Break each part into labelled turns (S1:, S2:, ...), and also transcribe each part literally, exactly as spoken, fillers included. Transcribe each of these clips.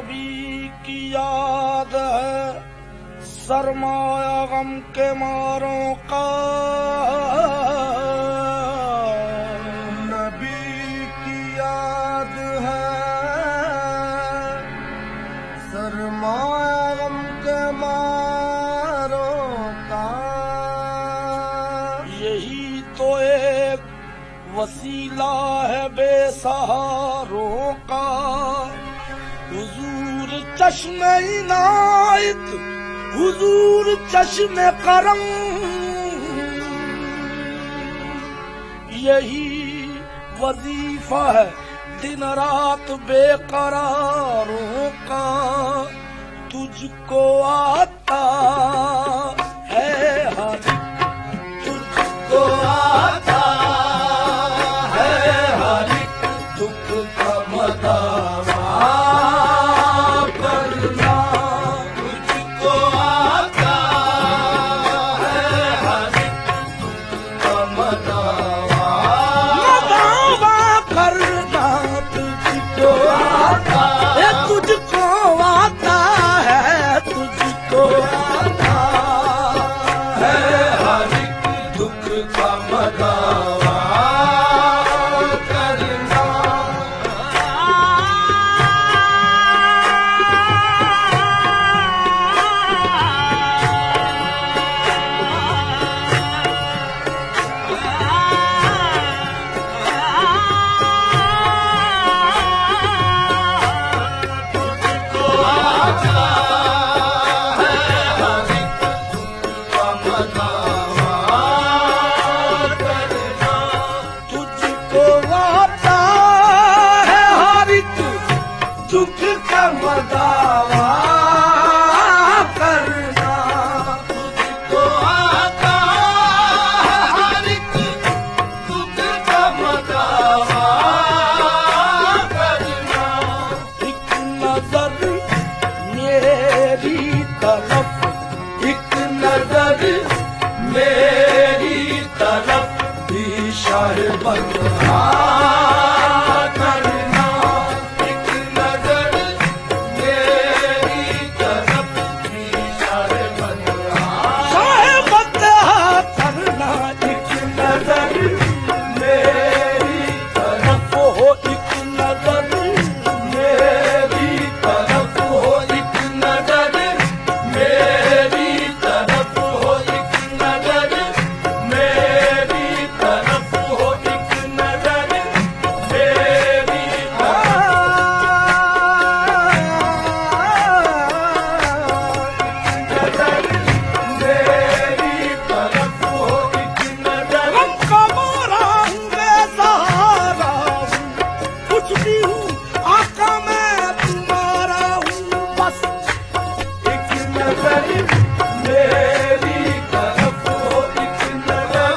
S1: नबी की याद है सरमाया गम के मारों का।
S2: नबी की याद है सरमाया गम के मारों का।
S1: यही तो एक वसीला है बेसहारों का। हुजूर चश्मे इनायत, हुजूर चश्मे करम, यही वजीफा है दिन रात बेकरारों का। तुझको आता है हर, तुझको आता है हर एक दुख का मदावा करना। तुझको आता है हर एक दुख का मदावा मदावा करना। तुझको आता है, तुझको आता है, तुझको आता है हर एक दुख का मदावा करना। तुझको आता है हर एक दुख का मदावा करना। तुझको आता है हर एक दुख का मदावा करना। तुझको आता है हर एक दुख का मदावा करना। एक नजर मेरी तरफ, एक नजर मेरी तरफ भी शाह बंधा करना। एक नजर मेरी तरफ भी शाह बंधा शाह बंधा करना। एक नजर मेरी तरफ हो, एक नजर मेरी तरफ हो, एक नजर मेरी तरफ हो, एक नजर मेरी तरफ हो, एक नजर मेरी तरफ हो, एक नजर गम का मारा हूँ, बेसहारा हूँ, कुछ भी हूँ आका मैं तुम्हारा हूँ बस। एक नजर मेरी तरफ हो, एक नजर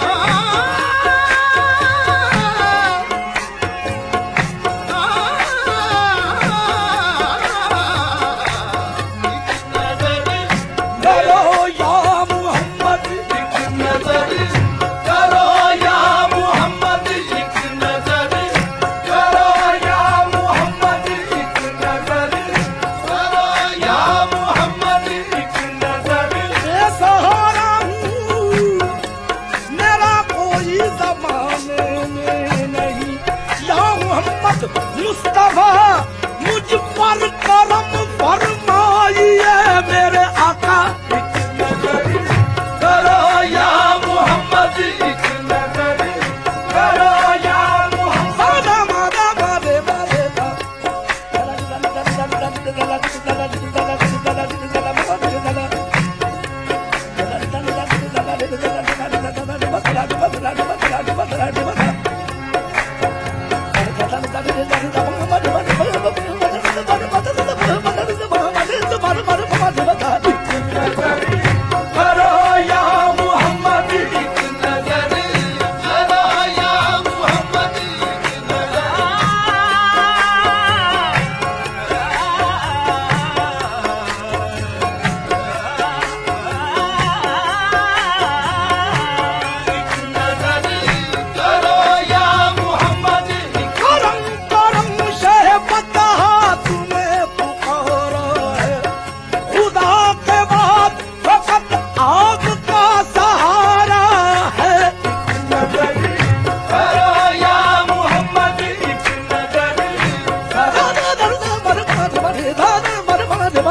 S1: करो या मोहम्मद, एक नजर करो या मोहम्मद, एक नजर करो या मोहम्मद, एक नजर करो या मोहम्मद, एक नजर। बेसहारा हूँ मेरा कोई ज़माने में नहीं, या मोहम्मद मुस्तफा मुझ पर करम फरमाइए मेरे आका। एक नजर करो या मोहम्मद, एक नजर करो या मोहम्मद। मादा मादे मादे दा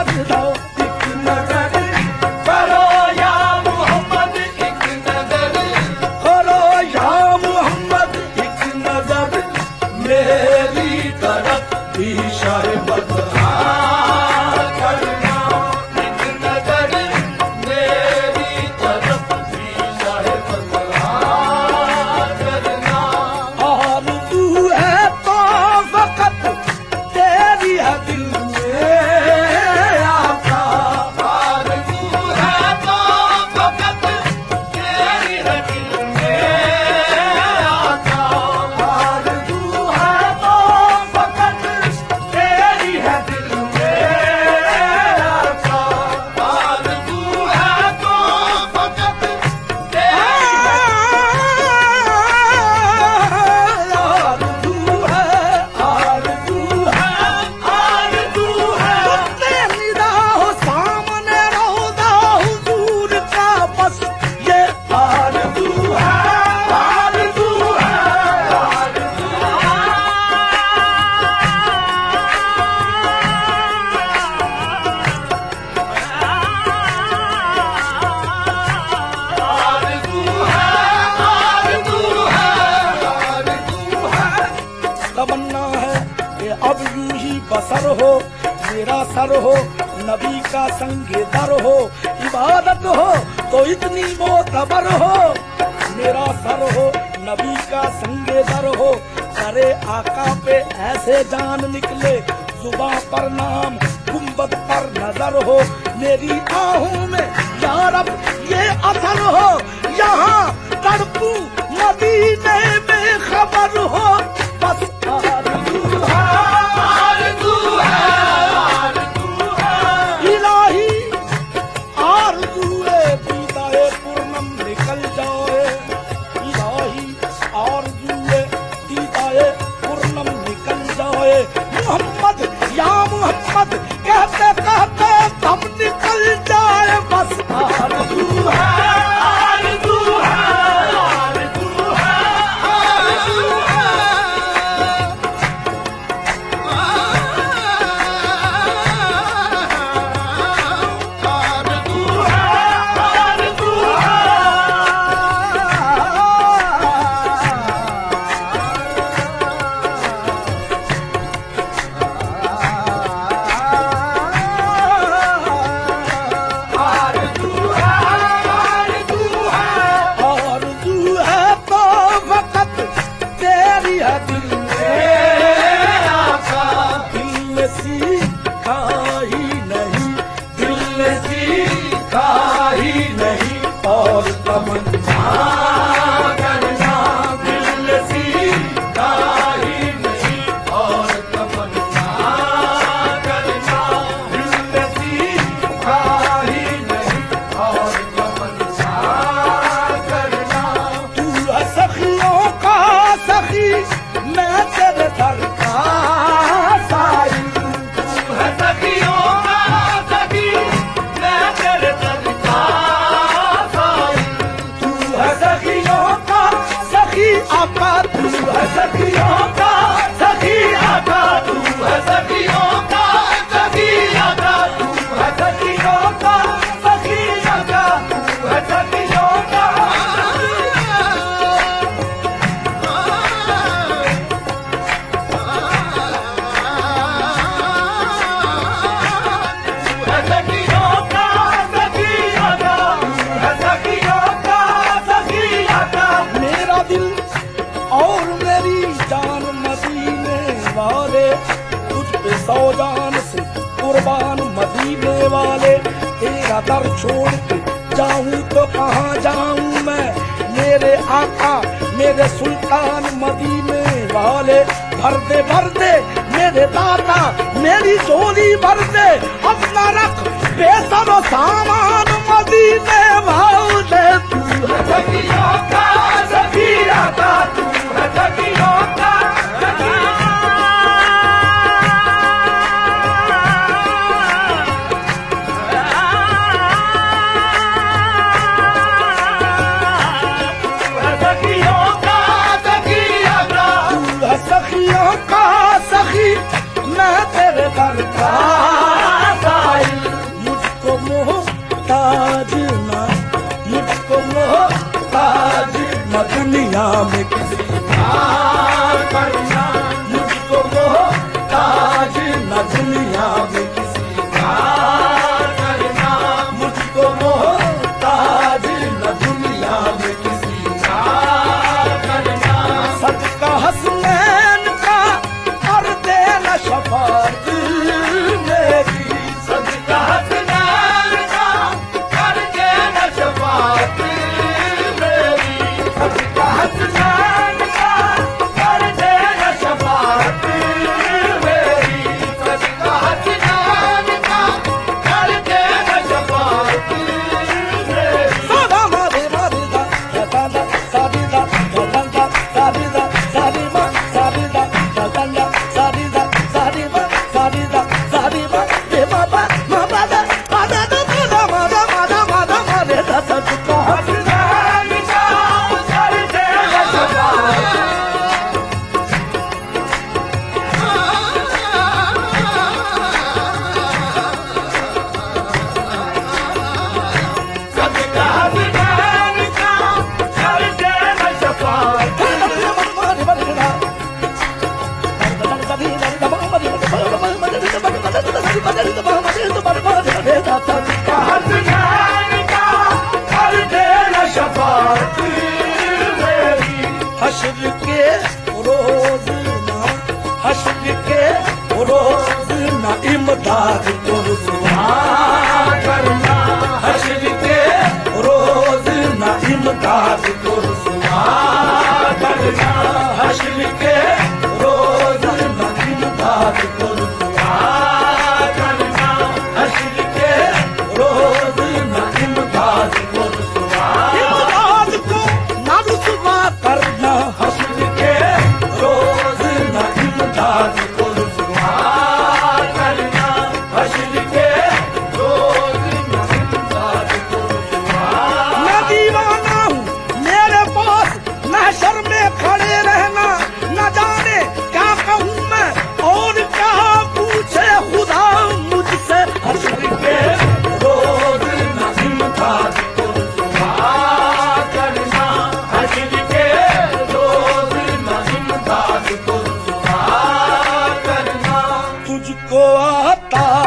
S3: मोहम्मद दो एक नजर
S1: करो या मोहम्मद एक नजर
S3: करो या मोहम्मद एक नजर
S1: मेरी तरफ भी शरबत करना एक नजर मेरी तरफ भी शरबत करना
S3: और तू है तो वक़्त तेरी है दिल में आका
S1: आरज़ू है तो फ़क़त तेरी है दिल में आका
S3: आरज़ू है तो वक़्त तेरी है दिल में आका
S1: आरज़ू है तो फ़क़त तेरी
S3: आरज़ू है आरज़ू है
S1: आरज़ू है
S3: अपने निगाहों सामने रौदा हुजूर का बस ये आरज़ू है आरज़ू है
S1: आरज़ू है आरज़ू है आरज़ू है
S3: तमन्ना है कि अब यूं ही बसर हो मेरा सर हो नबी का संगे दर हो इबादत हो तो इतनी मोतबर हो मेरा सर हो नबी का संगे दर हो अरे आका पे ऐसे जान निकले जुबां पर नाम गुंबद पर नजर हो मेरी आहों में यारब ये असर हो यहाँ तड़पू मदीने में खबर हो बस आरज़ू है
S1: आरज़ू है आरज़ू है
S3: इलाही आरज़ूए दीदाए पूर्णम निकल जाए इलाही आरज़ूए दीदाए पूर्णम निकल जाए मोहम्मद या मोहम्मद कहते कहते दम निकल जाए बस आरज़ू है
S1: आरज़ू है आरज़ू है आरज़ू है आरज़ू है आरज़ू आरज़ू है आरज़ू है
S3: आरज़ू है तो वक़्त तेरी है दिल में
S1: आका
S3: दिल में सीखा ही नहीं
S1: दिल ने सीखा ही नहीं
S3: और तमन्ना
S1: करना दिल ने सीखा ही नहीं और तमन्ना करना दिल ने सीखा ही नहीं और तमन्ना करना
S3: तू है सखियों का सखी मैं तेरे दर का साई
S1: तू है सखियों का सखी मैं तेरे दर का साई
S3: तू है सखियों का सखी आका तू है सखियों का सखी आका
S1: तू है सखियों का सखी आका तू है सखियों का सखी आका तू है सखियों का तू है सखियों का सखी आका तू है सखियों का सखी आका
S3: मेरा दिल और मेरी जान मदीने वाले तुझ पे सौ जान से कुर्बान मदीने वाले तेरा दर छोड़ के जाऊं तो कहाँ जाऊं मैं मेरे आका मेरे सुल्तान मदीने वाले भर दे भर दे मेरे दाता मेरी झोली भर दे अपना रख बेसरो सामान मदीने वाले तू है
S1: सखियों का सखी आका तू है सखियों का सखी तू है सखियों का सखी आका
S3: तू है सखियों का सखी मैं तेरे दर का साई दुनिया में किसी का करना, मुझको मोहताज न दुनिया में किसी का करना, मुझको मोहताज न दुनिया में किसी का करना। सदका हसनैन का कर देना शफाअत मेरी, सदका हसनैन का कर देना शफाअत मेरी, सदका हसनैन का कर देना शफाअत मेरी, सदका हसनैन का कर देना शफाअत मेरी। सादा मारे मारे दा दा दा सादी दा दा दा सादी दा सादी मा सादी दा दा दा सादी दा सादी मा सादी दा सादी मा रे मा बा मा बा दा मा दा दा मा दा मा दा मा दा मा दा मा रे दा सदका हसनैन का कर देना शफाअत। सदका हसनैन का कर देना शफाअत। सदका हसनैन का कर देना शफाअत मेरी। हश्र के रोज ना, हश्र के रोज ना इमदाद को रुसवा करना, हश्र के रोज ना इमदाद को रुसवा करना, हश्र के रोज ना इमदाद को रुसवा करना, हश्र के रोज ना इमदाद को रुसवा, इमदाद को ना रुसवा करना, हश्र के रोज ना इमदाद को रुसवा करना, हश्र के रोज ना इमदाद को रुसवा। मैं दीवाना हूँ मेरे पास महशर में खड़े रहना, न जाने क्या कहूँ मैं और क्या पूछे खुदा मुझसे, हश्र के रोज ना इमदाद को रुसवा करना, हश्र के रोज ना इमदाद को रुसवा करना। तुझको आता